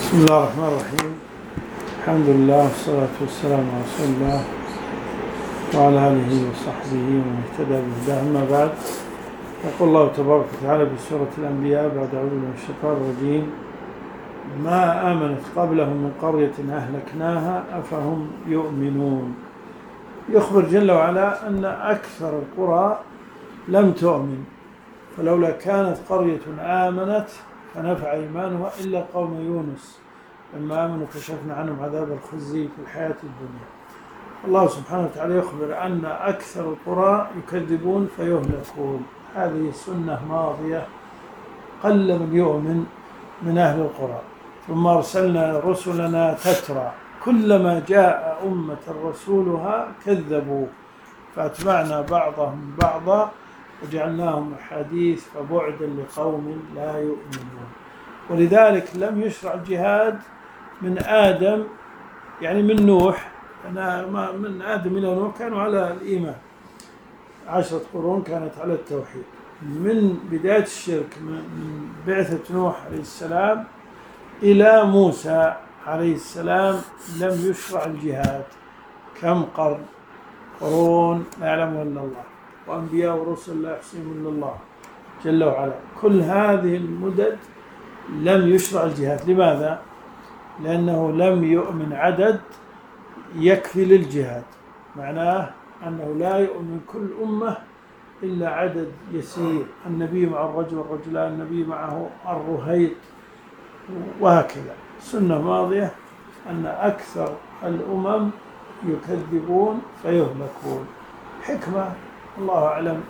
بسم الله الرحمن الرحيم. الحمد لله والصلاة والسلام على رسول الله وعلى آله وصحبه ومن اهتدى بهداه. أما بعد، يقول الله تبارك وتعالى بسورة الأنبياء بعد أعوذ بالله من الشيطان الرجيم: ما آمنت قبلهم من قرية أهلكناها أفهم يؤمنون. يخبر جل وعلا أن أكثر القرى لم تؤمن، فلولا كانت قرية آمنت فنفع إيمانها إلا قوم يونس لما آمنوا كشفنا عنهم عذاب الخزي في الحياة الدنيا. الله سبحانه وتعالى يخبر أن أكثر القرى يكذبون فيهلكون. هذه سنة ماضية، قل من يؤمن من أهل القرى. ثم أرسلنا رسلنا تترى كلما جاء أمة رسولها كذبوا فأتبعنا بعضهم بعضا وجعلناهم أحاديث فبعدا لقوم لا يؤمنون. ولذلك لم يشرع الجهاد من آدم، يعني من نوح، من آدم إلى نوح كانوا على الإيمان، 10 قرون كانت على التوحيد. من بداية الشرك، من بعثة نوح عليه السلام إلى موسى عليه السلام لم يشرع الجهاد. كم قرون لا يعلمها إلا الله، وأنبياء ورسل لا يحصيهم إلا الله جل وعلا. كل هذه المدد لم يشرع الجهاد. لماذا؟ لأنه لم يؤمن عدد يكفي للجهاد. معناه أنه لا يؤمن كل أمة إلا عدد يسير، النبي مع الرجل والرجلان، النبي معه الرهيط، وهكذا. سنة ماضية أن أكثر الأمم يكذبون فيهلكون. حكمة الله أعلم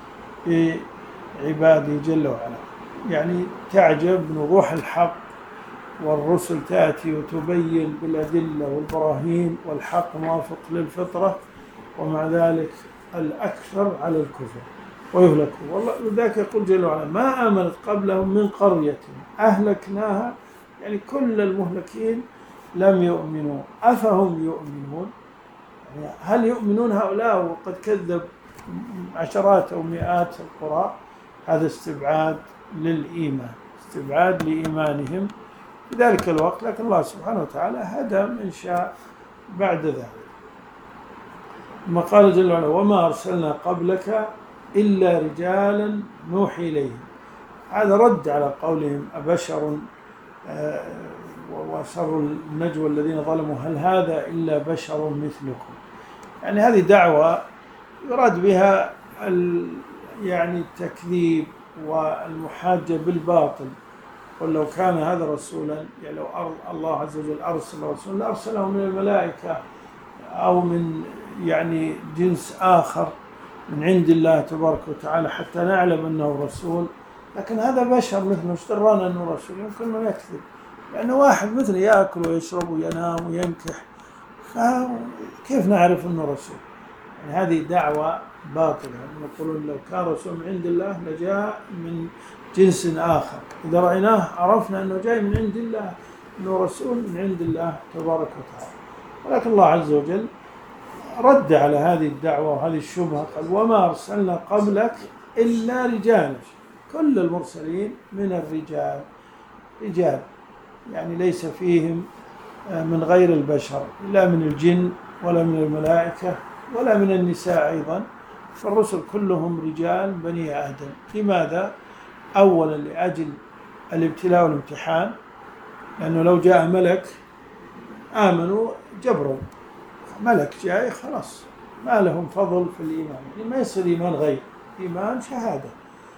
بعباده جل وعلا. يعني تعجب من وضوح الحق، والرسل تأتي وتبين بالأدلة والبراهين والحق موافق للفطرة، ومع ذلك الأكثر على الكفر ويهلكون. والله لذلك يقول جل وعلا: ما آمنت قبلهم من قرية أهلكناها، يعني كل المهلكين لم يؤمنوا. أفهم يؤمنون؟ يعني هل يؤمنون هؤلاء وقد كذب عشرات أو مئات القرى؟ هذا استبعاد للإيمان، استبعاد لإيمانهم في ذلك الوقت. لكن الله سبحانه وتعالى هدى من شاء بعد ذلك. ثم قال جل وعلا: وما أرسلنا قبلك إلا رجالا نوحي إليهم. هذا رد على قولهم أبشر وأسروا النجوى الذين ظلموا هل هذا إلا بشر مثلكم. يعني هذه دعوة يراد بها يعني التكذيب والمحاجة بالباطل. قل لو كان هذا رسولا، يعني لو الله عز وجل أرسل رسولا لأرسله من الملائكة أو من يعني جنس آخر من عند الله تبارك وتعالى حتى نعلم أنه رسول. لكن هذا بشر مثله، اشترانا أنه رسول، يمكن أن يكذب، لأنه واحد مثله يأكل ويشرب وينام وينكح، فكيف نعرف أنه رسول؟ يعني هذه دعوة باطلة. يقولون لو كان رسول من عند الله لجاء من جنس آخر، إذا رأيناه عرفنا أنه جاي من عند الله، أنه رسول من عند الله تبارك وتعالى. ولكن الله عز وجل رد على هذه الدعوة وهذه الشبهة، قال: وما أرسلنا قبلك إلا رجالا. كل المرسلين من الرجال، رجال يعني ليس فيهم من غير البشر، لا من الجن ولا من الملائكة ولا من النساء أيضا، فالرسل كلهم رجال بني آدم. لماذا؟ أولا لأجل الابتلاء والامتحان، لأنه لو جاء ملك آمنوا جبروا، ملك جاي خلاص ما لهم فضل في الإيمان، يعني ما يصير إيمان غير إيمان شهادة.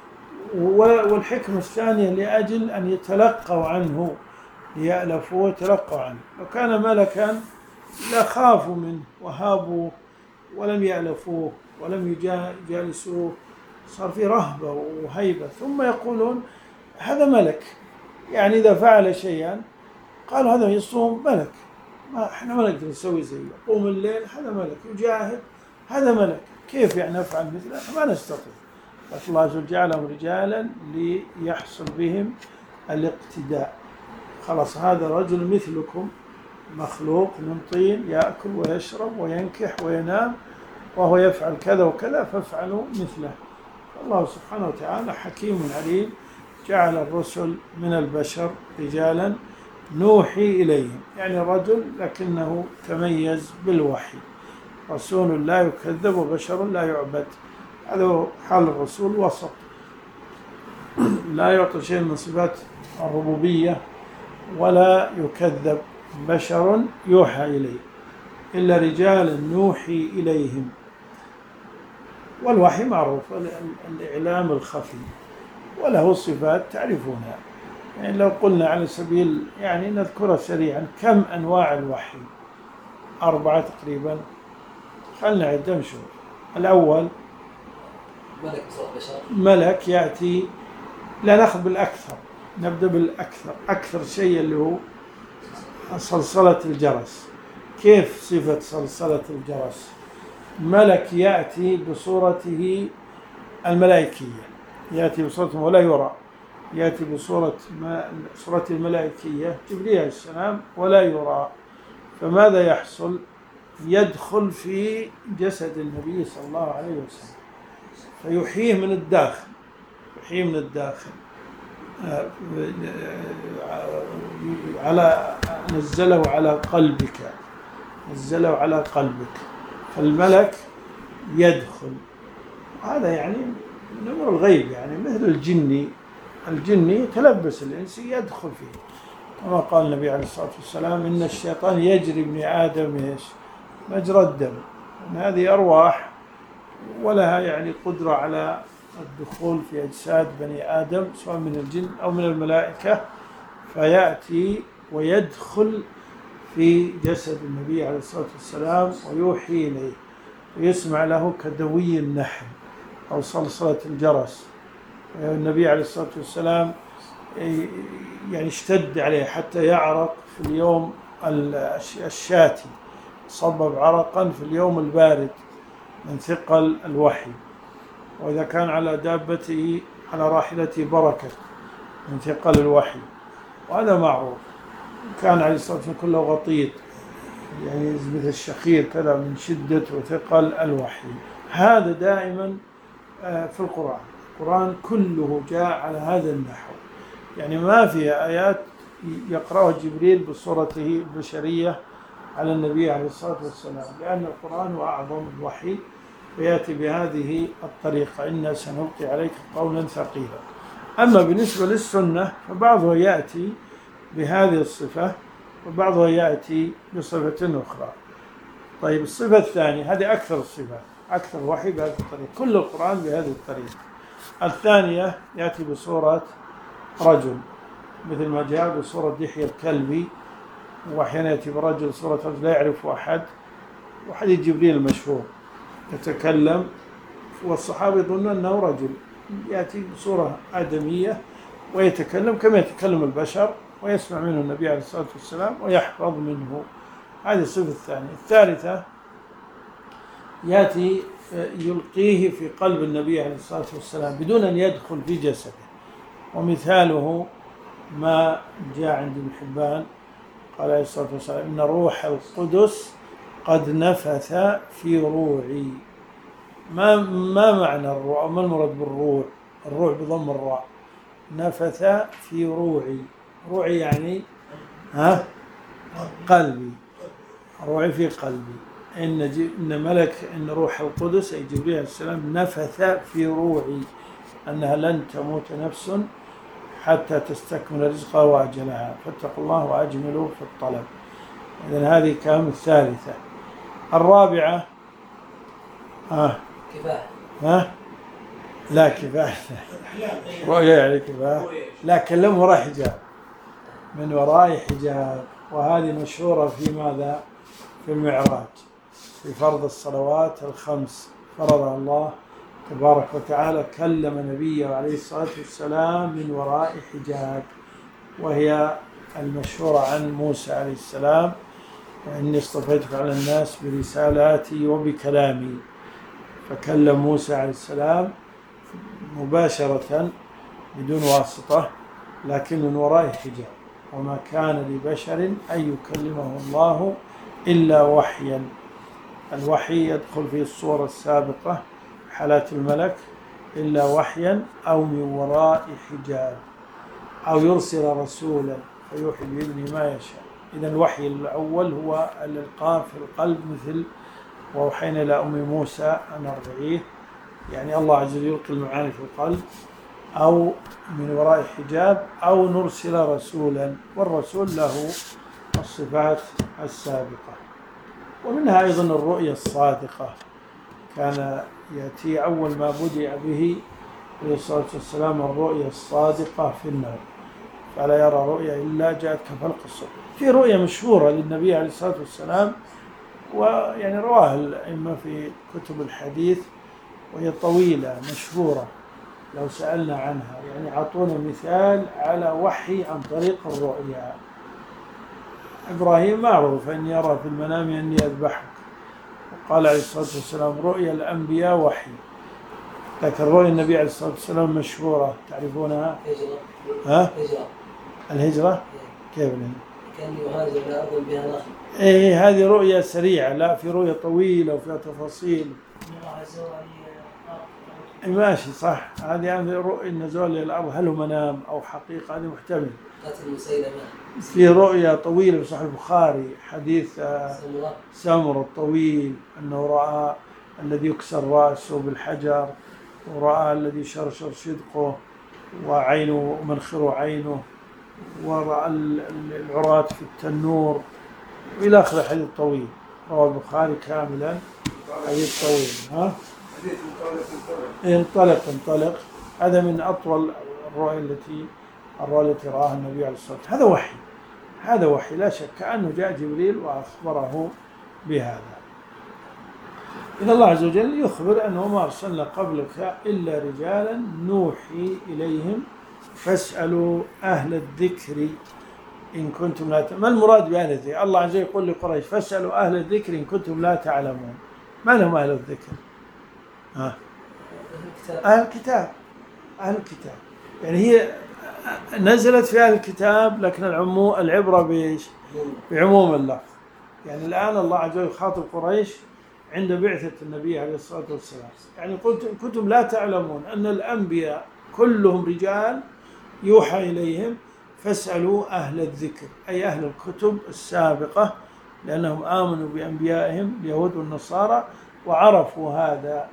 والحكمة الثانية لأجل أن يتلقوا عنه، ليألفوا ويتلقوا عنه. لو كان ملكا لخافوا منه وهابوا ولم يألفوه ولم يجالسوه، صار في رهبة وهيبة. ثم يقولون هذا ملك، يعني إذا فعل شيئا قالوا هذا يصوم ملك، ما احنا ما نقدر نسوي زيه، يقوم الليل هذا ملك، يجاهد هذا ملك، كيف يعني نفعل مثله؟ ما نستطيع. الله عز وجل جعلهم رجالا ليحصل بهم الاقتداء. خلاص هذا رجل مثلكم، مخلوق من طين، يأكل ويشرب وينكح وينام، وهو يفعل كذا وكذا، فافعلوا مثله. الله سبحانه وتعالى حكيم عليم، جعل الرسل من البشر رجالا نوحي إليهم، يعني رجل لكنه تميز بالوحي، رسول لا يكذب وبشر لا يعبد. هذا هو حال الرسول، وسط، لا يعطي شيء من صفات الربوبية ولا يكذب، بشر يوحى إليه، إلا رجالا نوحي إليهم. والوحي معروف الإعلام الخفي، وله صفات تعرفونها. يعني لو قلنا على سبيل يعني نذكرها سريعا، كم أنواع الوحي؟ 4 تقريبا. خلنا نعد نشوف. الأول ملك بصوت بشر، ملك يأتي، لا نأخذ بالأكثر، نبدأ بالأكثر. أكثر شيء اللي هو صلصلة الجرس. كيف صفة صلصلة الجرس؟ ملك يأتي بصورته الملائكية، يأتي بصورته ولا يرى، يأتي بصورة صورة الملائكية جبريل عليه السلام ولا يرى. فماذا يحصل؟ يدخل في جسد النبي صلى الله عليه وسلم فيحييه من الداخل، يحييه من الداخل. نزله على قلبك، نزله على قلبك، فالملك يدخل. هذا يعني من أمر الغيب، يعني مثل الجني يتلبس الإنسي يدخل فيه، كما قال النبي عليه الصلاة والسلام: إن الشيطان يجري ابن آدم مجرى الدم. هذه أرواح ولها يعني قدرة على الدخول في أجساد بني آدم، سواء من الجن أو من الملائكة، فيأتي ويدخل في جسد النبي عليه الصلاة والسلام ويوحي إليه، ويسمع له كدوي النحل أو صلصلة الجرس. النبي عليه الصلاة والسلام يعني اشتد عليه حتى يعرق في اليوم الشاتي، صبب عرقا في اليوم البارد من ثقل الوحي. وإذا كان على دابته على راحلته بركة من ثقل الوحي، وهذا معروف. كان عليه الصلاة والسلام كله غطيط، يعني مثل الشخير كذا من شدة وثقل الوحي. هذا دائما في القرآن كله جاء على هذا النحو، يعني ما في آيات يقرأها جبريل بصورته البشرية على النبي عليه الصلاة والسلام، لأن القرآن هو أعظم الوحي، ويأتي بهذه الطريقة: إنا سنلقي عليك قولا ثقيلا. أما بالنسبة للسنة فبعضها يأتي بهذه الصفة وبعضها يأتي بصفة أخرى. طيب الصفة الثانية، هذه أكثر الصفات، أكثر وحي بهذه الطريقة، كل القرآن بهذه الطريقة. الثانية يأتي بصورة رجل، مثل ما جاء بصورة دحية الكلبي، وأحيانا يأتي برجل صورة رجل لا يعرف أحد. وحديث جبريل المشهور يتكلم والصحابة يظنون أنه رجل، يأتي بصورة آدمية ويتكلم كما يتكلم البشر، ويسمع منه النبي عليه الصلاة والسلام ويحفظ منه. هذه الصفة الثانية. الثالثة يأتي يلقيه في قلب النبي عليه الصلاة والسلام بدون أن يدخل في جسده. ومثاله ما جاء عند ابن حبان قال عليه الصلاة والسلام: إن روح القدس قد نفث في روعي. ما معنى الروح؟ ما المراد بالروح؟ الروح بضم الراء. نفث في روعي، روعي يعني قلبي، روعي في قلبي. إن روح القدس أي جبريل عليه السلام نفث في روعي أنها لن تموت نفس حتى تستكمل رزقها وأجلها، فاتقوا الله وأجملوا في الطلب. إذن هذه كام الثالثة. الرابعة كفاح. لا كفاح، رؤيا يعني كفاح، لكن لم وراء حجاب، من وراء حجاب. وهذه مشهورة في ماذا؟ في المعراج، في فرض الصلوات الخمس، فرضها الله تبارك وتعالى، كلم نبيه عليه الصلاة والسلام من وراء حجاب، وهي المشهورة عن موسى عليه السلام: إني اصطفيتك على الناس برسالاتي وبكلامي. فكلم موسى عليه السلام مباشرة بدون واسطة، لكن من وراء حجاب. وما كان لبشر أن يكلمه الله إلا وحيا. الوحي يدخل في الصورة السابقة حالات الملك إلا وحيا أو من وراء حجاب، أو يرسل رسولا فيوحي بإذنه ما يشاء. إذا الوحي الأول هو الإلقاء في القلب، مثل وأوحينا إلى أم موسى أن أرضعيه، يعني الله عز وجل يلقي المعاني في القلب، أو من وراء حجاب، أو نرسل رسولا، والرسول له الصفات السابقة. ومنها أيضا الرؤيا الصادقة، كان يأتي أول ما بدأ به عليه الصلاة والسلام الرؤيا الصادقة في النوم، فلا يرى رؤيا إلا جاءت كفلق الصبح. في رؤيا مشهورة للنبي عليه الصلاة والسلام، ويعني رواها الأئمة في كتب الحديث، وهي طويلة مشهورة لو سألنا عنها، يعني أعطونا مثال على وحي عن طريق الرؤيا. إبراهيم معروف أن يرى في المنام أني أذبحك، وقال عليه الصلاة والسلام رؤيا الأنبياء وحي. لكن رؤيا النبي عليه الصلاة والسلام مشهورة، تعرفونها؟ ها؟ الهجرة؟ كيف الهجرة؟ كان يهاجر إلى أرض بها نخل. إيه هذه رؤيا سريعة، لا في رؤيا طويلة وفيها تفاصيل. ماشي صح، هذه يعني رؤيا النزول للأرض، هل هو منام أو حقيقة؟ هذه محتمل. قتل مسيلمة. في رؤيا طويلة في صحيح البخاري، حديث سمر الطويل، أنه رأى الذي يكسر رأسه بالحجر، ورأى الذي شرشر شدقه وعينه ومنخر عينه، ورأى العراة في التنور، وإلى آخر. حديث طويل رواه البخاري كاملا، حديث طويل. ها؟ انطلق. هذا من أطول الرؤيا التي رآها النبي عليه الصلاة والسلام. هذا وحي لا شك، كأنه جاء جبريل وأخبره بهذا. إن الله عز وجل يخبر أنه ما أرسلنا قبلك إلا رجالا نوحي إليهم فاسألوا أهل الذكر إن كنتم لا تعلمون. ما المراد بأهل الذكر؟ الله عز وجل يقول لقريش فاسألوا أهل الذكر إن كنتم لا تعلمون. ما لهم أهل الذكر؟ أهل الكتاب. يعني هي نزلت في أهل الكتاب، لكن العبرة بإيش؟ بعموم اللفظ. يعني الآن الله عز وجل يخاطب قريش عند بعثة النبي عليه الصلاة والسلام، يعني كنتم لا تعلمون أن الأنبياء كلهم رجال يوحى إليهم، فاسألوا أهل الذكر، أي أهل الكتب السابقة، لأنهم آمنوا بأنبيائهم اليهود والنصارى، وعرفوا هذا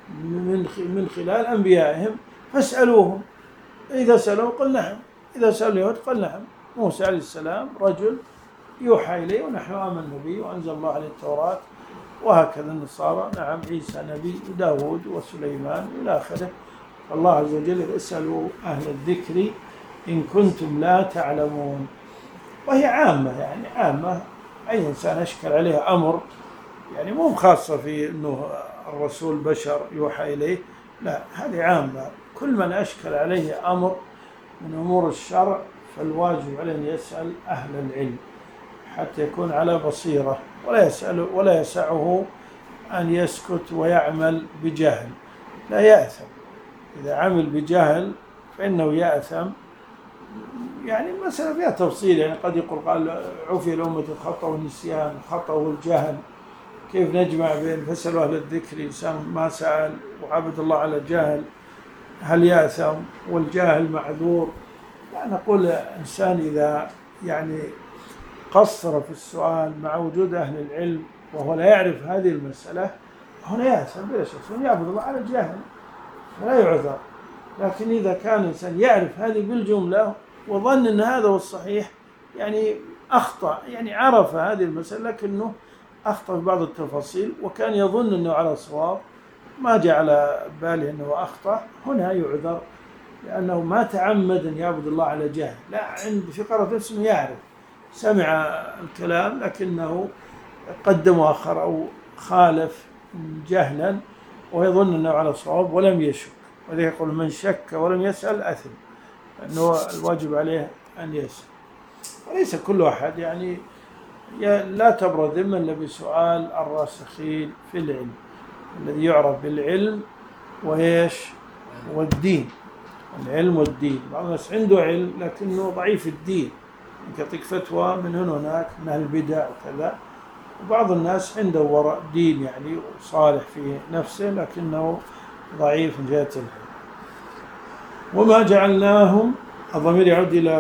من خلال أنبيائهم، فاسألوهم. إذا سألوا قل نعم، إذا سألوا اليهود قل نعم. موسى عليه السلام رجل يوحى إليه ونحن آمنا به وأنزل الله عليه التوراة، وهكذا النصارى نعم عيسى نبي، وداود وسليمان إلى آخره. الله عز وجل اسألوا أهل الذكر إن كنتم لا تعلمون. وهي عامة، يعني عامة، أي إنسان أشكل عليه أمر، يعني مو خاصة في أنه الرسول بشر يوحى إليه، لا، هذه عامة. كل من أشكل عليه أمر من أمور الشرع فالواجب عليه أن يسأل أهل العلم حتى يكون على بصيرة، ولا يسعه أن يسكت ويعمل بجهل، لا يأثم. إذا عمل بجهل فإنه يأثم. يعني مثلا فيها تفصيل، يعني قد يقول قال عفي الأمة الخطأ والنسيان، الخطأ والجهل، كيف نجمع بين فاسألوا أهل الذكر؟ إنسان ما سأل وعبد الله على جهل، هل يأثم؟ والجاهل معذور. لا، نقول إنسان إذا يعني قصر في السؤال مع وجود أهل العلم وهو لا يعرف هذه المسألة، هنا يأثم بلا شك، يعبد الله على جهل فلا يعذر. لكن إذا كان إنسان يعرف هذه بالجملة وظن أن هذا هو الصحيح، يعني أخطأ، يعني عرف هذه المسألة لكنه أخطأ في بعض التفاصيل وكان يظن أنه على صواب، ما جاء على باله أنه أخطأ، هنا يعذر، لأنه ما تعمد أن يعبد الله على جهل، لا، عند في قرارة نفسه أنه يعرف، سمع الكلام لكنه قدم آخر أو خالف جهلا ويظن أنه على صواب ولم يشك. وذلك يقول من شك ولم يسأل أثم، أنه الواجب عليه أن يسأل. وليس كل أحد، يعني لا تبرى ذمة إلا بسؤال الراسخين في العلم الذي يعرف بالعلم وإيش والدين، العلم والدين. بعض الناس عنده علم لكنه ضعيف الدين، يعطيك فتوى من هنا وهناك من أهل البدع وكذا. وبعض الناس عنده وراء دين، يعني صالح في نفسه لكنه ضعيف من جهة العلم. وما جعلناهم، الضمير يعود إلى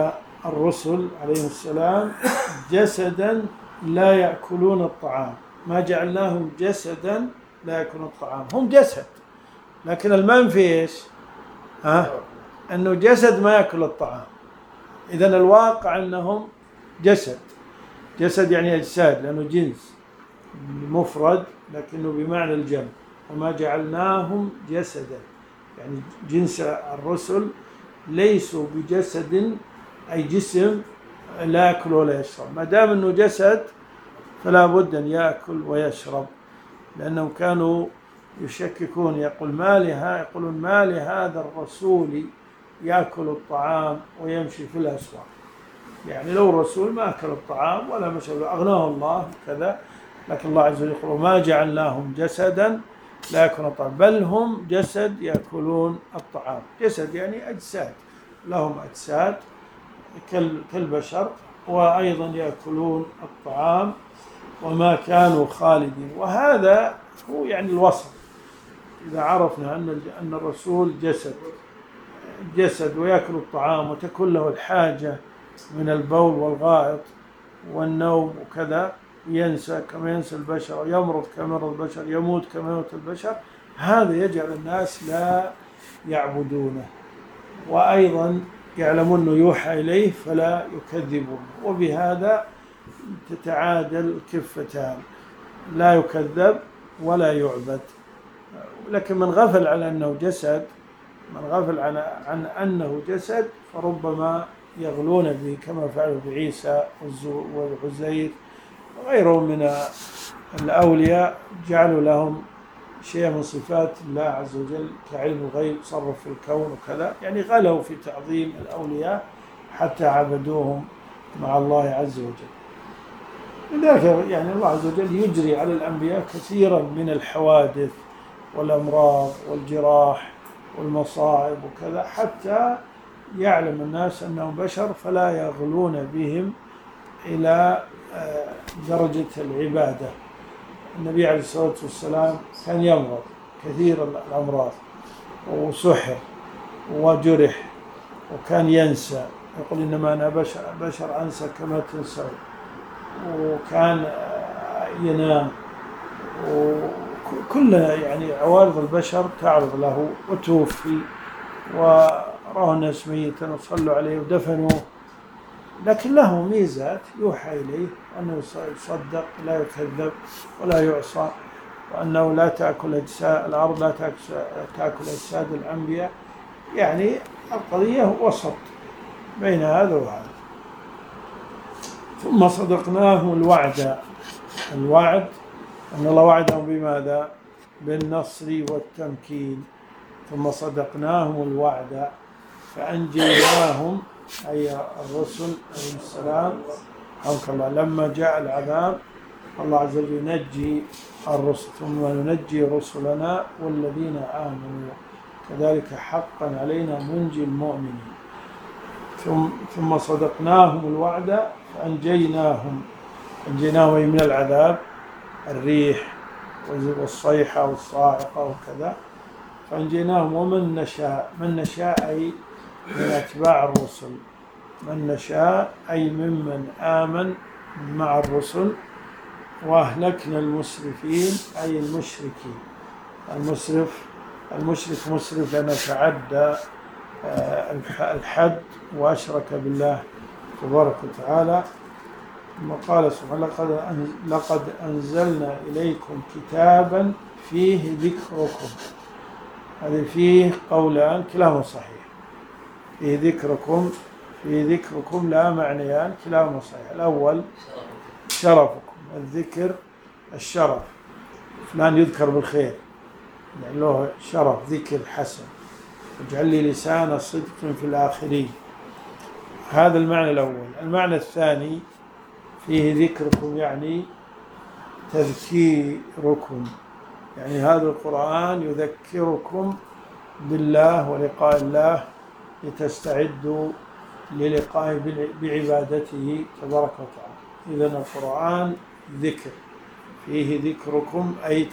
الرسل عليهم السلام جسدا لا يأكلون الطعام، ما جعلناهم جسدا لا يأكلون الطعام، هم جسد، لكن المنفي إيش؟ أنه جسد ما يأكل الطعام. إذن الواقع أنهم جسد يعني أجساد، لأنه جنس مفرد لكنه بمعنى الجمع. وما جعلناهم جسدا، يعني جنس الرسل ليسوا بجسد أي جسم لا يأكل ولا يشرب. ما دام أنه جسد فلا بد أن يأكل ويشرب، لأنهم كانوا يشككون، يقولون ما لهذا الرسول يأكل الطعام ويمشي في الأسواق. يعني لو الرسول ما أكل الطعام ولا مشى أغناه الله كذا، لكن الله عز وجل يقول ما جعلناهم جسدا لا يأكلون الطعام، بل هم جسد يأكلون الطعام. جسد يعني أجساد، لهم أجساد كالبشر، وأيضا يأكلون الطعام وما كانوا خالدين. وهذا هو يعني الوصف. إذا عرفنا أن الرسول جسد ويأكل الطعام وتكون له الحاجة من البول والغائط والنوم وكذا، ينسى كما ينسى البشر، يمرض كما يمرض البشر، يموت كما يموت البشر، هذا يجعل الناس لا يعبدونه، وأيضا يعلمون أنه يوحى إليه فلا يكذبون. وبهذا تتعادل كفتان، لا يكذب ولا يعبد. لكن من غفل عن أنه جسد فربما يغلون به، كما فعلوا بعيسى والعزير وغيرهم من الأولياء، جعلوا لهم شيء من صفات الله عز وجل كعلم الغيب، تصرف في الكون وكذا، يعني غلوا في تعظيم الأولياء حتى عبدوهم مع الله عز وجل. لذلك يعني الله عز وجل يجري على الأنبياء كثيرا من الحوادث والأمراض والجراح والمصائب وكذا، حتى يعلم الناس أنهم بشر فلا يغلون بهم إلى درجة العبادة. النبي عليه الصلاة والسلام كان يمرض كثير الأمراض، وسحر وجرح، وكان ينسى، يقول إنما أنا بشر أنسى كما تنسون، وكان ينام، وكل يعني عوارض البشر تعرض له، وتوفي وراه الناس ميتا وصلوا عليه ودفنوه. لكن له ميزات يوحى إليه أنه يصدق لا يكذب ولا يعصى، وأنه لا تأكل أجساد الأرض، لا تأكل أجساد الأنبياء. يعني القضية وسط بين هذا وهذا. ثم صدقناهم الوعد أن الله وعدهم بماذا؟ بالنصر والتمكين. ثم صدقناهم الوعد فأنجيناهم، أي الرسل عليهم السلام، حمك الله، لما جاء العذاب الله عز وجل ينجي الرسل، ثم ننجي رسلنا والذين آمنوا كذلك حقا علينا منجي المؤمنين. ثم صدقناهم الوعد فأنجيناهم من العذاب، الريح والصيحة والصاعقة وكذا، فأنجيناهم ومن نشاء أي من أتباع الرسل، من نشاء أي ممن آمن مع الرسل، وأهلكنا المسرفين أي المشركين. المشرك مسرف لأنه تعدى الحد وأشرك بالله تبارك وتعالى. ثم قال سبحانه لقد أنزلنا إليكم كتابا فيه ذكركم. هذه فيه قولان كلاهما صحيح، فيه ذكركم لا معنيان كلاهما صحيح. الأول شرفكم، الذكر الشرف، فلان يذكر بالخير يعني له شرف، ذكر حسن، واجعل لي لسان صدق في الآخرين. هذا المعنى الأول. المعنى الثاني فيه ذكركم يعني تذكيركم، يعني هذا القرآن يذكركم بالله ولقاء الله لتستعدوا للقاء بعبادته تبارك وتعالى. إذن القرآن ذكر، فيه ذكركم أي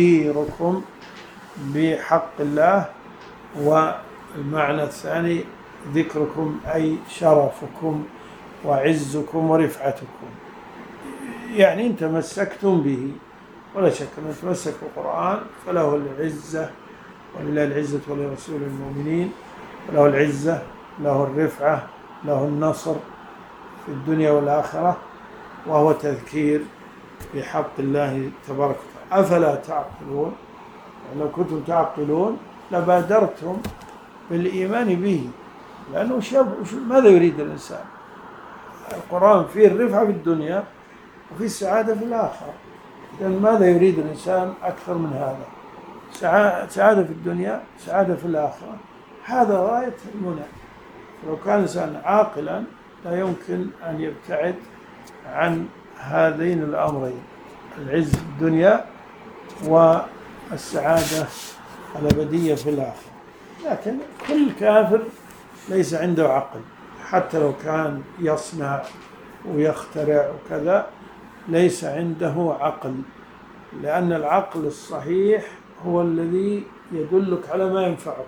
تذكيركم بحق الله. والمعنى الثاني ذكركم أي شرفكم وعزكم ورفعتكم، يعني إن تمسكتم به، ولا شك أن يتمسك بالقرآن فله العزة، ولله العزة ولرسول المؤمنين، له العزة، له الرفعة، له النصر في الدنيا والآخرة، وهو تذكير بحق الله تبارك وتعالى. أفلا تعقلون؟ لو كنتم تعقلون لبادرتم بالإيمان به، لأنه ماذا يريد الإنسان؟ القرآن فيه الرفعة في الدنيا وفيه السعادة في الآخرة، لأن ماذا يريد الإنسان أكثر من هذا؟ سعادة في الدنيا، سعادة في الآخرة، هذا غاية المنى. لو كان الإنسان عاقلا لا يمكن أن يبتعد عن هذين الأمرين، العز في الدنيا والسعادة الأبدية في الآخرة. لكن كل كافر ليس عنده عقل، حتى لو كان يصنع ويخترع وكذا ليس عنده عقل، لأن العقل الصحيح هو الذي يدلك على ما ينفعك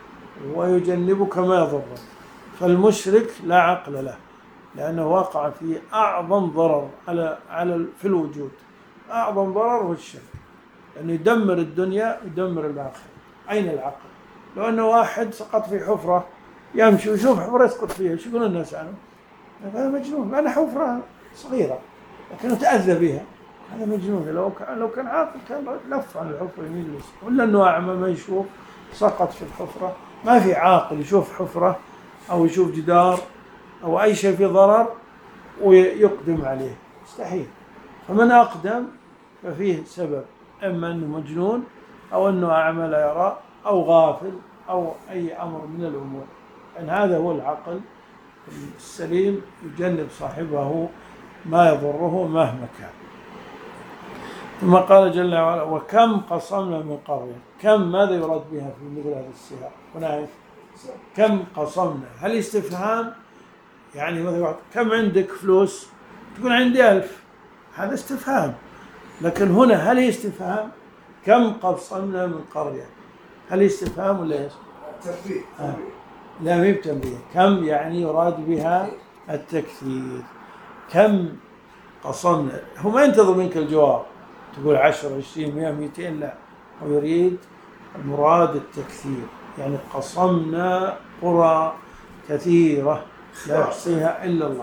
ويجنبك ما يضرك. فالمشرك لا عقل له، لأنه وقع في أعظم ضرر في الوجود، أعظم ضرر هو الشرك، لأنه يدمر الدنيا ويدمر الآخرة. أين العقل؟ لو أنه واحد سقط في حفرة يمشي ويشوف حفرة يسقط فيها، شو يقول الناس عنه؟ هذا مجنون، لأن حفرة صغيرة لكنه تأذى بها، هذا مجنون. لو كان عاقل كان لف عن الحفرة يمين ويسار، ولا أنه أعمى ما يشوف سقط في الحفرة. ما في عاقل يشوف حفرة أو يشوف جدار أو أي شيء فيه ضرر ويقدم عليه، مستحيل. فمن أقدم ففيه سبب، إما أنه مجنون أو أنه أعمى لا يرى أو غافل أو أي أمر من الأمور. أن هذا هو العقل السليم، يجنب صاحبه ما يضره مهما كان. ثم قال جل وعلا: وكم قصمنا من قرية. كم ماذا يراد بها في مثل هذا السياق؟ هنا كم قصمنا، هل استفهام؟ يعني مثلا كم عندك فلوس؟ تقول عندي 1000، هذا استفهام. لكن هنا هل هي استفهام؟ كم قصمنا من قرية، هل استفهام ولا ايش؟ التنبيه. لا، ما هي بتنبيه. كم يعني يراد بها التكثير. كم قصمنا، هو ما ينتظر منك الجواب تقول 10 20 100 200، لا، هو يريد المراد التكثير. يعني قصمنا قرى كثيرة لا يحصيها إلا الله.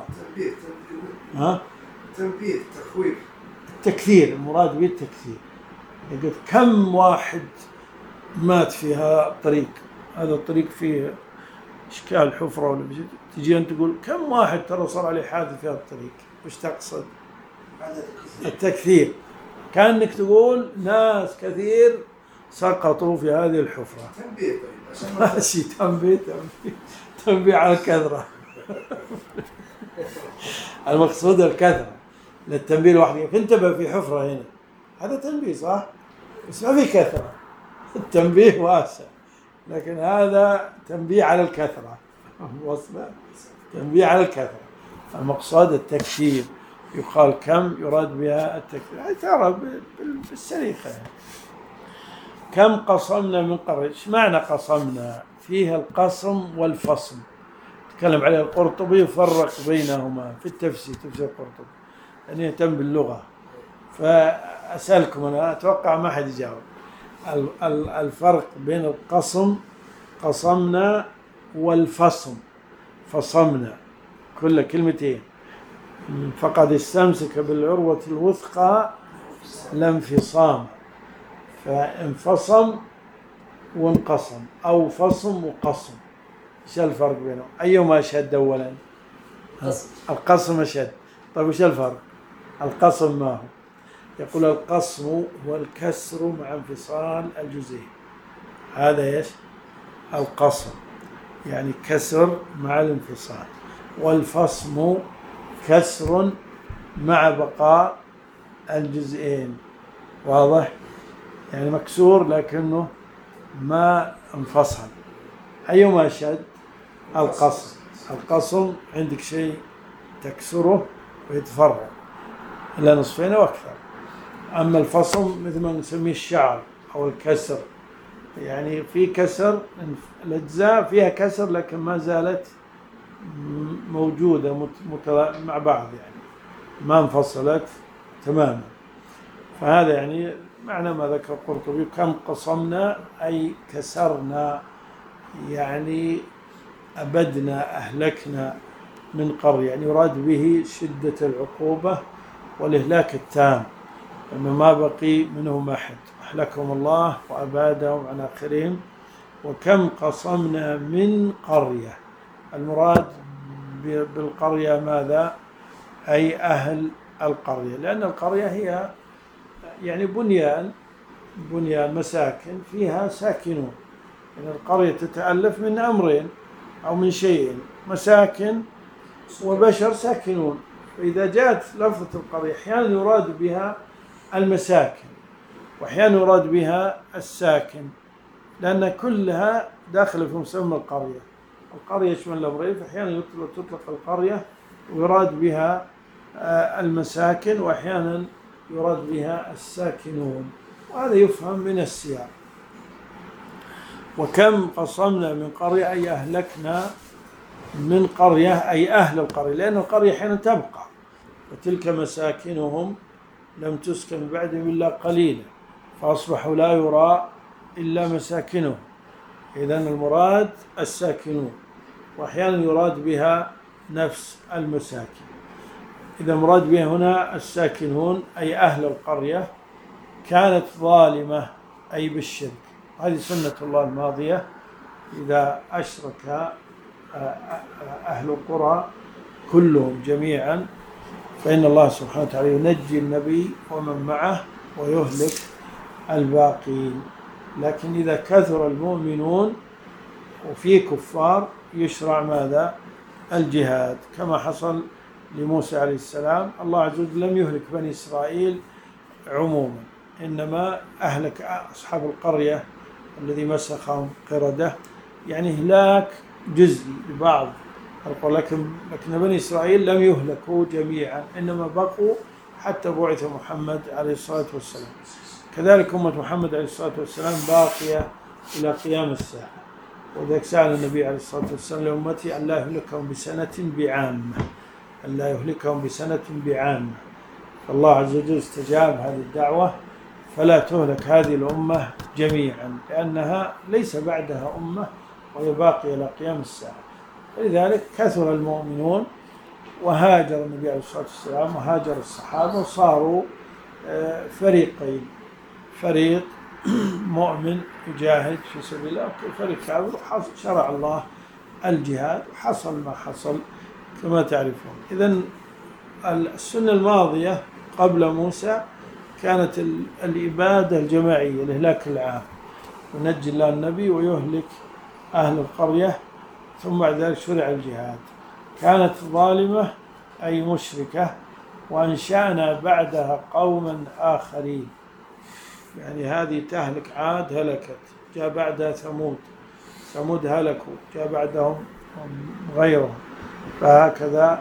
تنبيه تخويف. التكثير، المراد به التكثير. يقول كم واحد مات في هذا الطريق، هذا الطريق فيه إشكال حفرة ولا بشيء، تجي أنت تقول كم واحد ترى صار عليه حادث في هذا الطريق. وش تقصد؟ التكثير. كأنك تقول ناس كثير سقطوا في هذه الحفرة. تنبيه. ماشي، تنبيه على الكثرة. المقصود الكثرة، للتنبيه لوحده. انتبه في حفرة هنا، هذا تنبيه صح، بس ما في كثرة. التنبيه واسع، لكن هذا تنبيه على الكثرة. وصله تنبيه على الكثرة. المقصود التكثير. يقال كم يراد بها التكثير، يعني ترى بالسليقة. كم قصمنا من قرية. ايش معنى قصمنا؟ فيها القصم والفصل، تكلم عليه القرطبي يفرق بينهما في التفسير، تفسير القرطبي، يعني يهتم باللغة. فأسألكم أنا، أتوقع ما حد يجاوب. الفرق بين القصم قصمنا والفصم فصمنا، كل كلمتين. فقد استمسك بالعروة الوثقى لا انفصام، فانفصم وانقسم أو فصم وقصم. ايش الفرق بينهم؟ أيهما أشد أولا؟ القصم أشد. طيب وش الفرق؟ القصم ما هو؟ يقول القصم هو الكسر مع انفصال الجزئين، هذا ايش؟ القصم، يعني كسر مع الانفصال. والفصم كسر مع بقاء الجزئين. واضح؟ يعني مكسور لكنه ما انفصل. أيهما أشد؟ القصم. القصم عندك شيء تكسره ويتفرع إلى نصفين وأكثر. أما الفصم مثل ما نسميه الشعر أو الكسر، يعني في كسر، الأجزاء فيها كسر لكن ما زالت موجودة مع بعض، يعني ما انفصلت تماما. فهذا يعني معنى ما ذكر القرطبي: كم قصمنا أي كسرنا، يعني أبدنا أهلكنا من قرية، يعني يراد به شدة العقوبة والإهلاك التام، أنه ما بقي منهم أحد، أهلكهم الله وأبادهم عن آخرهم. وكم قصمنا من قرية، المراد بالقرية ماذا؟ أي أهل القرية، لأن القرية هي يعني بنيان مساكن فيها ساكنون. يعني القرية تتألف من أمرين أو من شيئين: مساكن وبشر ساكنون. فإذا جاءت لفظة القرية أحيانا يراد بها المساكن وأحيانا يراد بها الساكن، لأن كلها داخل في مسمى القرية. القرية يشمل الأمرين، فأحيانا تطلق القرية ويراد بها المساكن، وأحيانا يراد بها الساكنون، وهذا يفهم من السياق. وكم قصمنا من قرية أي أهلكنا من قرية أي أهل القرية، لأن القرية أحيانا تبقى، وتلك مساكنهم لم تسكن بعدهم إلا قليلا فأصبحوا لا يرى إلا مساكنهم. إذن المراد الساكنون، وأحيانا يراد بها نفس المساكن. إذا مراد بها هنا الساكنون أي أهل القرية كانت ظالمة أي بالشرك. هذه سنة الله الماضية: إذا أشرك أهل القرى كلهم جميعا فإن الله سبحانه وتعالى ينجي النبي ومن معه ويهلك الباقين. لكن إذا كثر المؤمنون وفي كفار يشرع ماذا؟ الجهاد، كما حصل لموسى عليه السلام. الله عز وجل لم يهلك بني إسرائيل عموما، إنما أهلك أصحاب القرية الذي مسخهم قردة، يعني إهلاك جزئي لبعض القرى، لكن بني إسرائيل لم يهلكوا جميعا، إنما بقوا حتى بعث محمد عليه الصلاة والسلام. كذلك أمة محمد عليه الصلاة والسلام باقية إلى قيام الساعة. وذلك سأل النبي عليه الصلاة والسلام لأمتي أن لا يهلكهم بسنة بعامة، أن لا يهلكهم بسنة بعامة. فالله عز وجل استجاب هذه الدعوة، فلا تهلك هذه الأمة جميعا، لأنها ليس بعدها أمة وهي باقية إلى قيام الساعة. فلذلك كثر المؤمنون، وهاجر النبي عليه الصلاة والسلام وهاجر الصحابة، وصاروا فريقين: فريق مؤمن يجاهد في سبيل الله، وفريق كافر. شرع الله الجهاد وحصل ما حصل كما تعرفون. إذن السنة الماضية قبل موسى كانت الإبادة الجماعية، الإهلاك العام، ينجي الله النبي ويهلك أهل القرية، ثم بعد ذلك شرع الجهاد. كانت ظالمة أي مشركة، وأنشأنا بعدها قوما آخرين، يعني هذه تهلك عاد هلكت، جاء بعدها ثمود هلكوا، جاء بعدهم غيرهم، فهكذا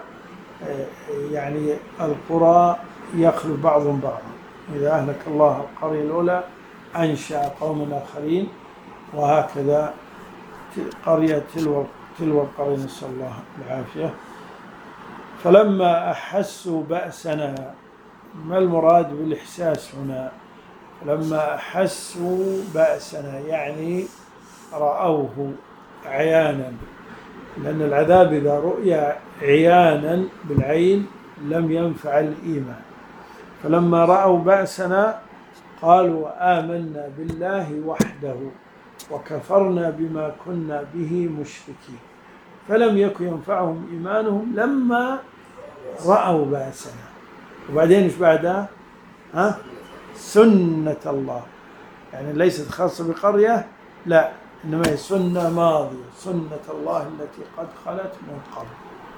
يعني القرى يخلو بعضهم بعضا. إذا أهلك الله القرية الأولى أنشأ قوما آخرين، وهكذا قرية تلو القرية، نسأل الله العافية. فلما أحسوا بأسنا، ما المراد بالإحساس هنا؟ لما أحسوا بأسنا يعني رأوه عيانا، لأن العذاب إذا رؤي عيانا بالعين لم ينفع الإيمان. فلما رأوا بأسنا قالوا آمنا بالله وحده وكفرنا بما كنا به مشركين، فلم يكن ينفعهم إيمانهم لما رأوا بأسنا. وبعدين إيش بعدها؟ سنة الله، يعني ليست خاصة بقرية، لا، إنما هي سنة ماضية، سنة الله التي قد خلت من قبل.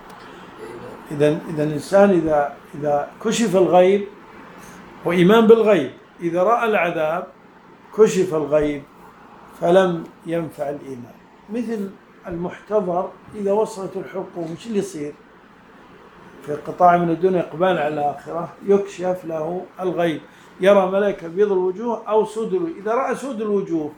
إذا الإنسان إذا كشف الغيب، وإيمان بالغيب، إذا رأى العذاب كشف الغيب فلم ينفع الإيمان. مثل المحتضر إذا وصلت الحقوق، مش اللي يصير في قطاع من الدنيا إقبال على الآخرة، يكشف له الغيب، يرى ملائكة بيض الوجوه أو سود الوجوه. إذا رأى سود الوجوه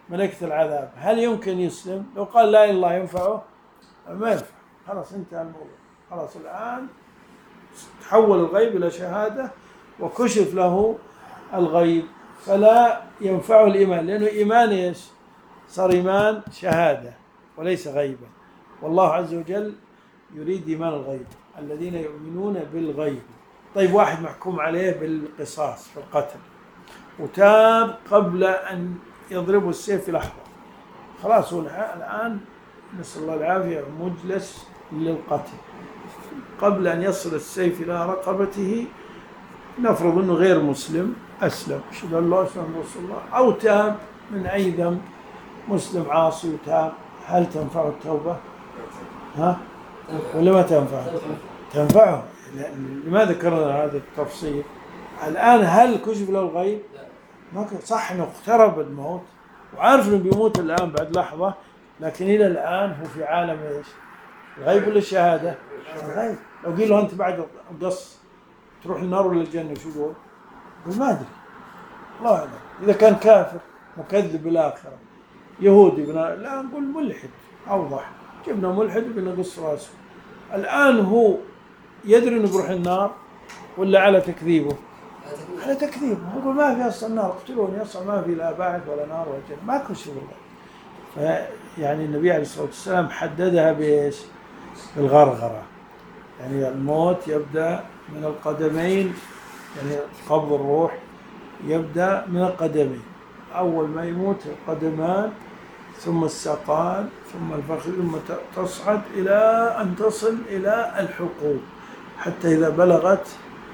ملكة العذاب هل يمكن يسلم؟ لو قال لا إله إلا الله ينفعه؟ ما ينفع، خلاص انتهى الموضوع، خلاص الآن تحول الغيب إلى شهادة وكشف له الغيب، فلا ينفعه الإيمان، لأنه إيمان إيش؟ صار إيمان شهادة وليس غيبا. والله عز وجل يريد إيمان الغيب، الذين يؤمنون بالغيب. طيب واحد محكوم عليه بالقصاص في القتل وتاب قبل أن يضربه السيف في لحظة، خلاص هو الآن نسأل الله العافية مجلس للقتل، قبل أن يصل السيف إلى رقبته نفرض أنه غير مسلم أسلم، أشهد أن لا إله إلا الله رسول الله، أو تاب من أي ذنب، مسلم عاصي وتاب، هل تنفعه التوبة؟ ها؟ ولا ما تنفعه؟ تنفعه. لماذا ذكرنا هذا التفصيل؟ الآن هل كشف له الغيب؟ ما صح انه اقترب الموت وعارف انه بيموت الآن بعد لحظة، لكن إلى الآن هو في عالم ايش؟ الغيب ولا الشهادة؟ الغيب. لو قيل له أنت بعد القص تروح النار ولا الجنة شو يقول؟ يقول ما أدري، الله أعلم. إذا كان كافر مكذب بالآخرة يهودي لا نقول ملحد، أوضح، جبنا ملحد وبنقص راسه. الآن هو يدري انه بروح النار ولا على تكذيبه؟ على تكذيبه، يقول ما في اصلا نار، اقتلوني اصلا ما في لا بعث ولا نار ولا جنة، ماكو شيء والله. فيعني النبي عليه الصلاة والسلام حددها بايش؟ بالغرغرة، يعني الموت يبدأ من القدمين، يعني قبض الروح يبدأ من القدمين، أول ما يموت القدمان ثم الساقان ثم الفخذ ثم تصعد إلى أن تصل إلى الحقوق، حتى إذا بلغت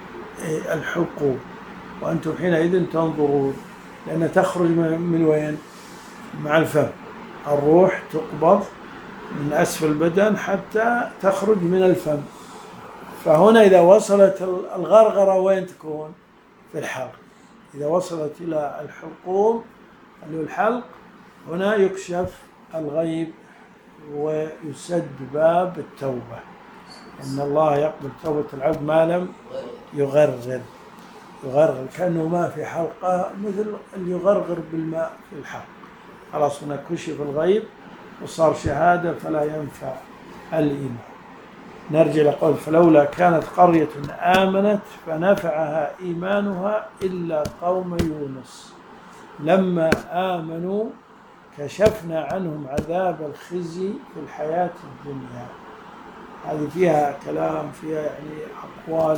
الحقوق وأنتم حينئذ تنظرون، لأن تخرج من وين؟ مع الفم، الروح تقبض من أسفل البدن حتى تخرج من الفم. فهنا إذا وصلت الغرغرة وين تكون؟ في الحلق. إذا وصلت إلى الحلقوم اللي هو الحلق، هنا يكشف الغيب ويسد باب التوبة، إن الله يقبل توبة العبد ما لم يغرغر. كأنه ما في حلقة، مثل اللي يغرغر بالماء في الحلق، خلاص هنا كشف الغيب وصار شهادة فلا ينفع الإيمان. نرجع لقول فلولا كانت قرية آمنت فنفعها إيمانها إلا قوم يونس لما آمنوا كشفنا عنهم عذاب الخزي في الحياة الدنيا. هذه فيها كلام، فيها يعني أقوال.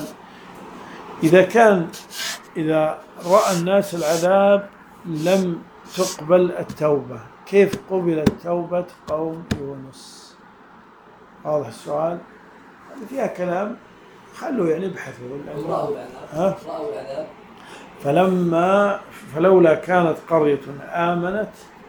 إذا رأى الناس العذاب لم تقبل التوبة، كيف قبلت توبة قوم يونس؟ واضح السؤال؟ فيها كلام، خلوا يعني ابحثوا. فلولا كانت قرية آمنت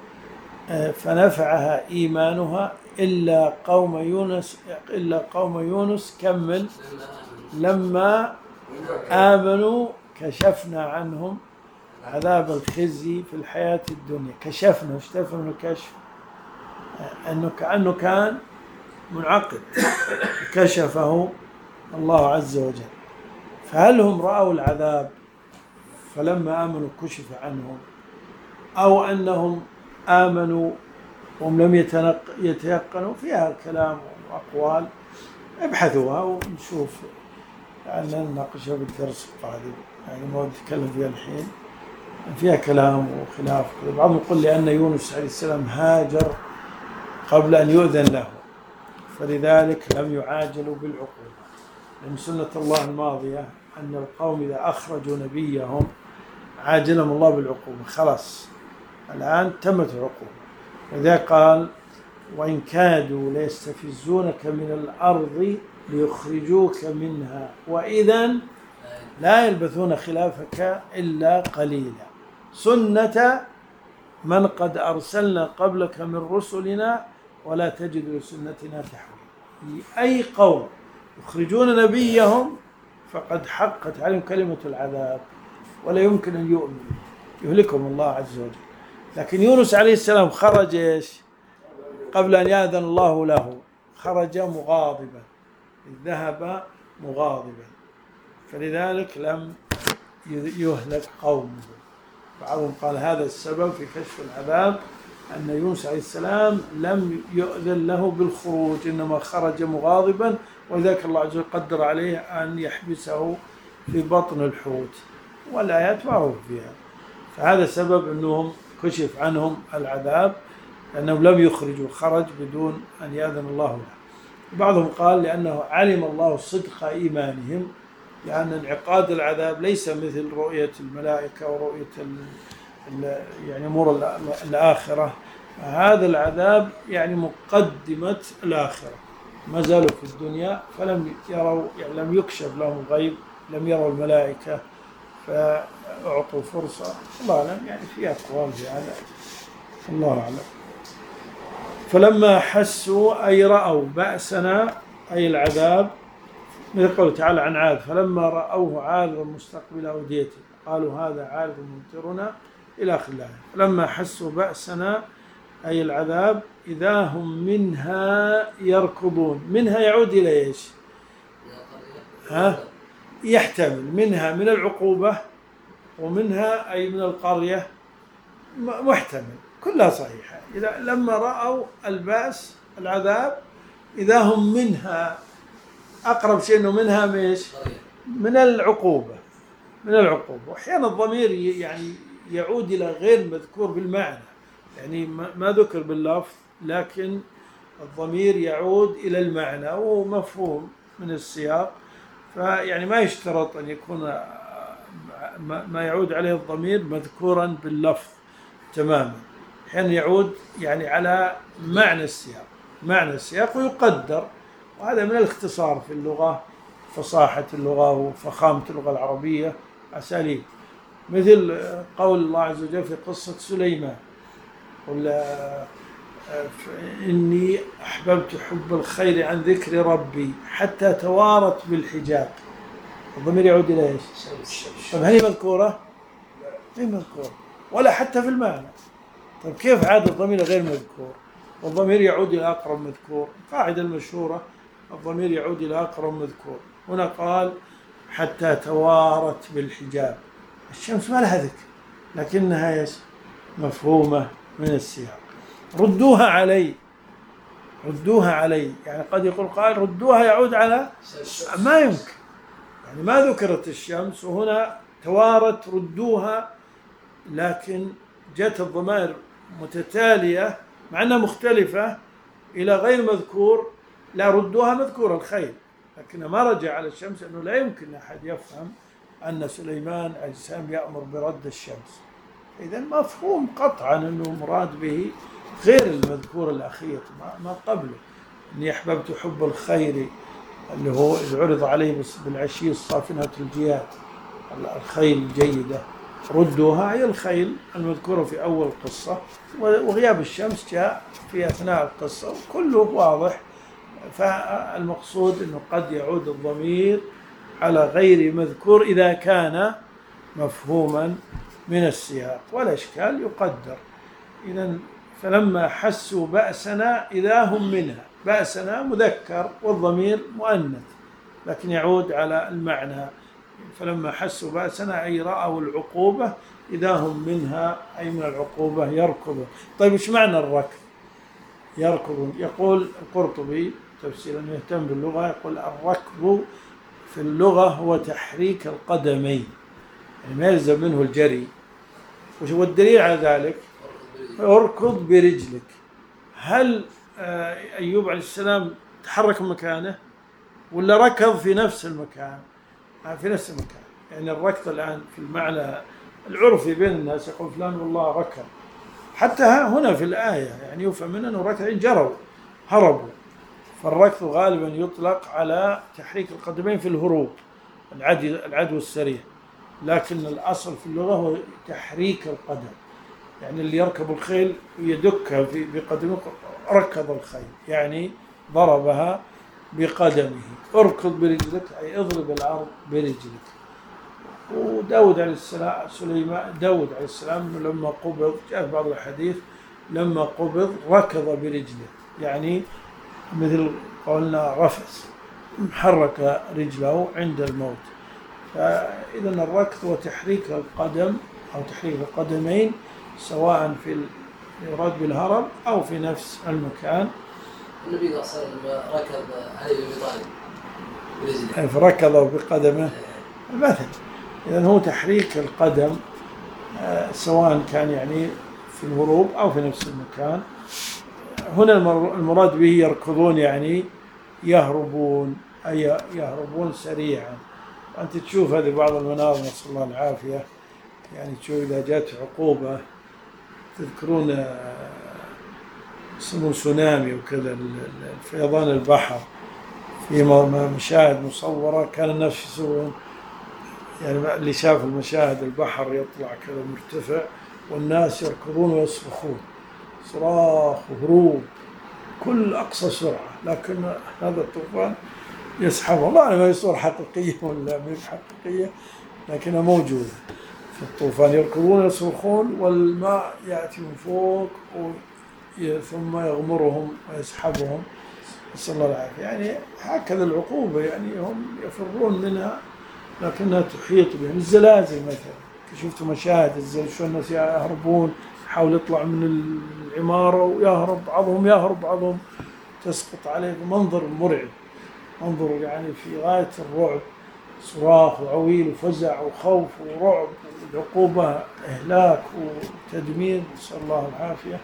فنفعها إيمانها إلا قوم يونس كمل لما آمنوا كشفنا عنهم عذاب الخزي في الحياة الدنيا. كشفنا، ايش تفهم الكشف؟ أنه كأنه كان منعقد، كشفه الله عز وجل. فهل هم رأوا العذاب فلما آمنوا كشف عنهم، أو أنهم آمنوا وهم لم يتيقنوا؟ فيها كلام وأقوال، ابحثوها ونشوف لعلنا نناقشها بالدرس القادم، يعني ما نتكلم فيها الحين، فيها كلام وخلاف. بعضهم يقول لأن يونس عليه السلام هاجر قبل أن يؤذن له، فلذلك لم يعاجلوا بالعقوبة، لأن سنة الله الماضية أن القوم إذا أخرجوا نبيهم عاجلهم الله بالعقوبة، خلاص الآن تمت العقوبة. لذلك قال وإن كادوا ليستفزونك من الأرض ليخرجوك منها وإذا لا يلبثون خلافك إلا قليلا سنة من قد أرسلنا قبلك من رسلنا ولا تجد لسنتنا تحويلا. أي قوم يخرجون نبيهم فقد حقت عليهم كلمة العذاب ولا يمكن أن يؤمنوا، يهلكهم الله عز وجل. لكن يونس عليه السلام خرج إيش؟ قبل أن يأذن الله له، خرج مغاضبا، ذهب مغاضبا، فلذلك لم يهلك قومه. بعضهم قال هذا السبب في كشف العذاب أن يونس عليه السلام لم يؤذن له بالخروج، إنما خرج مغاضبا، وذاك الله عز وجل قدر عليه أن يحبسه في بطن الحوت، والآيات معروف فيها. فهذا سبب أنهم كشف عنهم العذاب، لأنهم لم يخرجوا، خرج بدون أن يأذن الله له. بعضهم قال لأنه علم الله صدق إيمانهم، لأن انعقاد العذاب ليس مثل رؤية الملائكة ورؤية يعني أمور الآخرة. هذا العذاب يعني مقدمة الآخرة، ما زالوا في الدنيا فلم يروا، يعني لم يكشف لهم الغيب، لم يروا الملائكة فأعطوا فرصة. الله أعلم، يعني في أقوال في هذا، الله أعلم. فلما حسوا أي رأوا بأسنا أي العذاب، مثل قوله تعالى عن عاد فلما رأوه عارضا مستقبل أوديته قالوا هذا عارض ممطرنا إلى آخر الآية. فلما حسوا بأسنا أي العذاب إذا هم منها يركضون. منها يعود إلى إيش؟ يحتمل منها من العقوبة، ومنها أي من القرية، محتمل، كلها صحيحة. إذا لما رأوا البأس العذاب إذا هم منها، أقرب شيء أنه منها ميش؟ من العقوبة، من العقوبة. وأحيانا الضمير يعني يعود إلى غير مذكور بالمعنى، يعني ما ذكر باللفظ، لكن الضمير يعود إلى المعنى وهو مفهوم من السياق. فيعني ما يشترط أن يكون ما يعود عليه الضمير مذكورا باللفظ تماما، أحيانا يعود يعني على معنى السياق، معنى السياق ويقدر. وهذا من الاختصار في اللغة، فصاحة اللغة وفخامة اللغة العربية، أساليب. مثل قول الله عز وجل في قصة سليمان: قل إني أحببت حب الخير عن ذكر ربي حتى توارت بالحجاب. الضمير يعود إلى إيش؟ طيب هل هي مذكورة؟ هي مذكورة، ولا حتى في المعنى. طيب كيف عاد الضمير غير مذكور والضمير يعود إلى أقرب مذكور؟ القاعدة المشهورة الضمير يعود إلى أقرب مذكور. هنا قال حتى توارت بالحجاب، الشمس ما لها ذكر لكنها ايش؟ مفهومة من السياق. ردوها علي، ردوها علي، يعني قد يقول قائل ردوها يعود على ما يمكن، يعني ما ذكرت الشمس وهنا توارت ردوها، لكن جاءت الضمائر متتالية مع أنها مختلفة إلى غير مذكور. لا، ردوها مذكور الخيل، لكن ما رجع على الشمس، أنه لا يمكن أحد يفهم أن سليمان عليه السلام يأمر برد الشمس. إذا مفهوم قطعا أنه مراد به غير المذكور الأخير ما قبله. إني أحببت حب الخير اللي هو إذ عرض عليه بالعشي الصافنة الجياد، الخيل الجيدة. ردوها هي الخيل المذكورة في أول القصة، وغياب الشمس جاء في أثناء القصة، وكله واضح. فالمقصود أنه قد يعود الضمير على غير مذكور إذا كان مفهوما من السياق، ولا إشكال يقدر. إذن فلما حسوا بأسنا إذا هم منها، بأسنا مذكر والضمير مؤنث لكن يعود على المعنى. فلما حسوا بأسنا أي رأوا العقوبة إذا هم منها أي من العقوبة يركضون. طيب إيش معنى الركض؟ يركضون. يقول القرطبي تفسيرا يهتم باللغة، يقول الركض في اللغة هو تحريك القدمين، يعني ما يلزم منه الجري. وش هو الدليل على ذلك؟ اركض برجلك. هل أيوب عليه السلام تحرك مكانه ولا ركض في نفس المكان؟ في نفس المكان. يعني الركض الآن في المعنى العرفي بين الناس يقول فلان والله ركض، حتى هنا في الآية يعني يفهم منه أنه ركض جروا هربوا. فالركض غالبا يطلق على تحريك القدمين في الهروب، العدو السريع، لكن الأصل في اللغة هو تحريك القدم. يعني اللي يركب الخيل يدكها بقدمه، ركض الخيل يعني ضربها بقدمه. اركض برجلك أي اضرب الأرض برجلك. وداود عليه السلام داود عليه السلام لما قبض، جاء في بعض الحديث لما قبض ركض برجله، يعني مثل قولنا رفس، حرك رجله عند الموت. فإذا الركض وتحريك القدم أو تحريك القدمين سواء في يراد بالهرب أو في نفس المكان. النبي صلى الله عليه وسلم ركض علي بن أبي طالب برجله، فركض بقدمه مثلا. إذن هو تحريك القدم سواء كان يعني في الهروب أو في نفس المكان. هنا المراد به يركضون يعني يهربون، أي يهربون سريعا. أنت تشوف هذه بعض المناظر، نسأل الله العافية، يعني تشوف إذا جاءت عقوبة، تذكرون يسمون سونامي وكذا، فيضان البحر، في مشاهد مصورة كان الناس يسوون، يعني اللي شاف المشاهد البحر يطلع كذا مرتفع والناس يركضون ويصرخون صراخ وهروب كل أقصى سرعة، لكن هذا الطوفان يسحبه. الله أعلم هي صورة حقيقية ولا مش حقيقية، لكنها موجودة في الطوفان. يركضون يصرخون والماء يأتي من فوق ثم يغمرهم ويسحبهم، نسأل الله العافية. يعني هكذا العقوبة، يعني هم يفرون منها لكنها تحيط بهم. الزلازل مثلا، شفتوا مشاهد الزلزال شو الناس يهربون، يحاول يطلع من العمارة ويهرب، بعضهم يهرب بعضهم تسقط عليه. منظر مرعب، منظر يعني في غاية الرعب، صراخ وعويل وفزع وخوف ورعب، والعقوبة إهلاك وتدمير، نسأل الله العافية.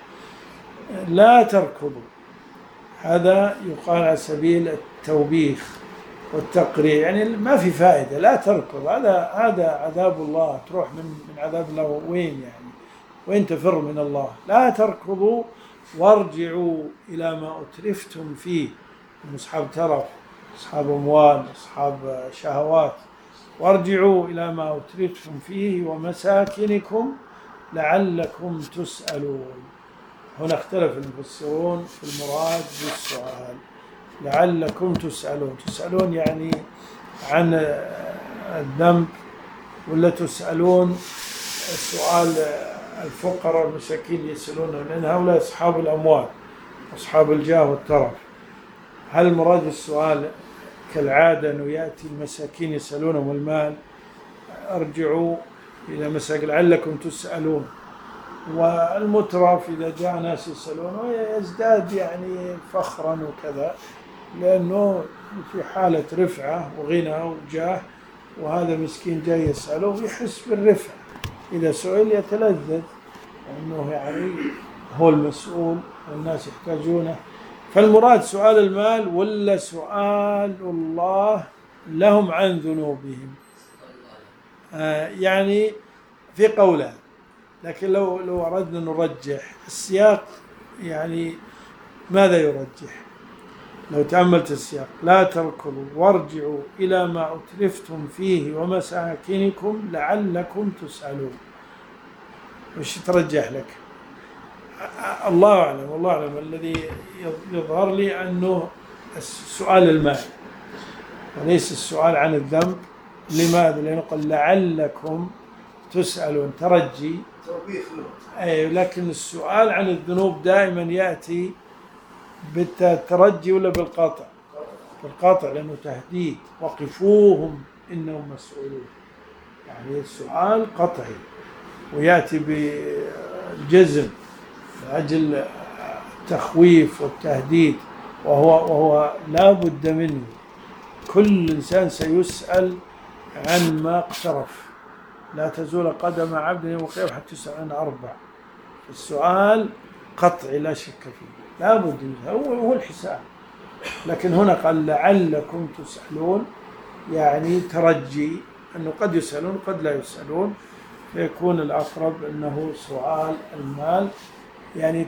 لا تركضوا، هذا يقال على سبيل التوبيخ والتقريع، يعني ما في فائدة، لا تركض، هذا عذاب الله، تروح من عذاب الله وين يعني، وين تفر من الله. لا تركضوا وارجعوا إلى ما أترفتم فيه، أصحاب ترف، أصحاب أموال، أصحاب شهوات. وارجعوا إلى ما أترفتم فيه ومساكنكم لعلكم تسألون. هنا اختلف المفسرون في المراد بالسؤال. لعلكم تسألون، تسألون يعني عن الذنب، ولا تسألون السؤال الفقراء والمساكين يسألون، لأن هؤلاء أصحاب الأموال أصحاب الجاه والترف. هل المراد بالسؤال كالعادة أنه يأتي المساكين يسألونهم المال، ارجعوا إلى مساكن لعلكم تسألون، والمترف إذا جاء ناس يسألون يزداد يعني فخرا وكذا، لأنه في حالة رفعة وغنى وجاه، وهذا مسكين جاي يسأله يحس بالرفعة، إذا سئل يتلذذ أنه يعني هو المسؤول والناس يحتاجونه. فالمراد سؤال المال ولا سؤال الله لهم عن ذنوبهم؟ يعني في قولان، لكن لو أردنا نرجح السياق، يعني ماذا يرجح؟ لو تأملت السياق، لا تركضوا وارجعوا إلى ما أترفتم فيه ومساكنكم لعلكم تسألون، وش ترجح لك؟ الله أعلم، والله أعلم. الذي يظهر لي أنه السؤال المال وليس السؤال عن الذنب. لماذا؟ لأنه قال لعلكم تسألون، ترجي، أي، لكن السؤال عن الذنوب دائما يأتي بالترجي ولا بالقطع؟ بالقطع، لأنه تهديد، وقفوهم إنهم مسؤولون، يعني السؤال قطعي ويأتي بالجزم لأجل التخويف والتهديد، وهو لا بد منه. كل إنسان سيسأل عن ما اقترف، لا تزول قدم عبد يوم القيامة حتى يسأل عن 4. السؤال قطعي لا شك فيه، لا بد منه، هو الحساب. لكن هنا قال لعلكم تسألون، يعني ترجي أنه قد يسألون قد لا يسألون، فيكون الأقرب أنه سؤال المال، يعني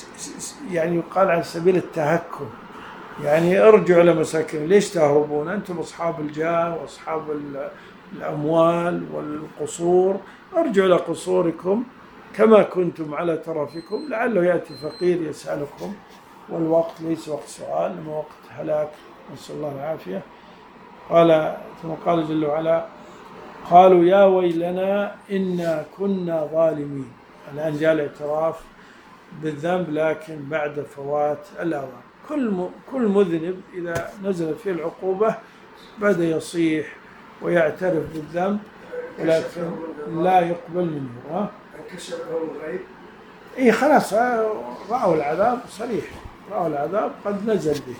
يقال على سبيل التهكم، يعني ارجعوا لمساكن، ليش تهربون؟ أنتم أصحاب الجاه وأصحاب الأموال والقصور، ارجعوا إلى قصوركم كما كنتم على ترفكم، لعله يأتي فقير يسألكم، والوقت ليس وقت سؤال، إنما وقت هلاك، نسأل الله العافية. ثم قال جل وعلا قالوا يا ويلنا إنا كنا ظالمين. الآن جاء الاعتراف بالذنب لكن بعد فوات الأوان. كل مذنب إذا نزلت فيه العقوبة بدأ يصيح ويعترف بالذنب، ولكن لا يقبل منه. انكشف لهم الغيب، إيه خلاص رأوا العذاب صريح، رأوا العذاب قد نزل به.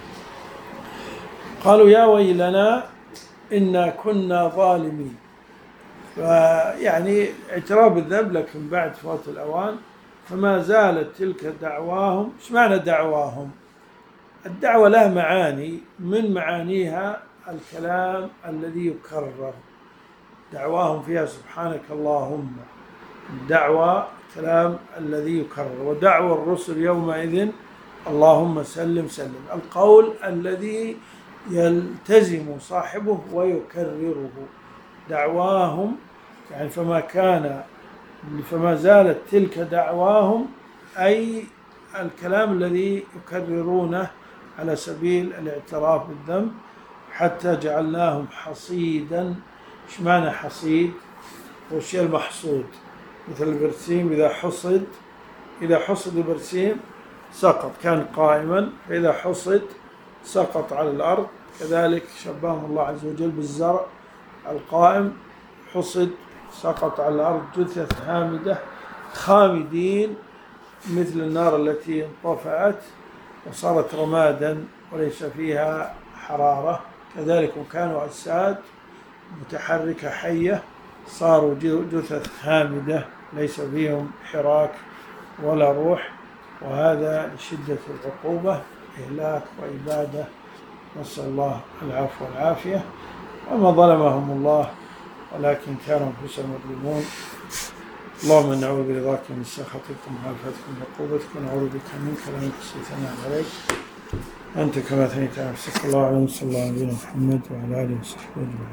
قالوا يا ويلنا إنا كنا ظالمين. فيعني اعتراف بالذنب لكن بعد فوات الأوان. فما زالت تلك دعواهم. ايش معنى دعواهم؟ الدعوة لها معاني، من معانيها الكلام الذي يكرر، دعواهم فيها سبحانك اللهم، الدعوة كلام الذي يكرر. ودعوى الرسل يومئذ اللهم سلم سلم، القول الذي يلتزم صاحبه ويكرره. دعواهم يعني فما زالت تلك دعواهم، أي الكلام الذي يكررونه على سبيل الاعتراف بالذنب، حتى جعلناهم حصيدا. ايش معنى حصيد؟ هو الشيء المحصود، مثل البرسيم إذا حصد البرسيم سقط، كان قائما، فإذا حصد سقط على الأرض. كذلك شبههم الله عز وجل بالزرع القائم، حصد سقط على الأرض جثث هامدة خامدين، مثل النار التي انطفأت وصارت رمادا وليس فيها حرارة. كذلك كانوا أجساد متحركة حية، صاروا جثث هامدة ليس فيهم حراك ولا روح. وهذا لشدة العقوبة، إهلاك وإبادة، نسأل الله العفو والعافية. وما ظلمهم الله ولكن كانوا أنفسهم يظلمون. اللهم نعوذ برضاك من سخطك ومعافاتك من عقوبتك، ونعوذ بك منك لا نحصي ثناء عليك أنت كما أثنيت على نفسك. الله أعلم. صلى الله على نبينا محمد وعلى آله وصحبه أجمعين.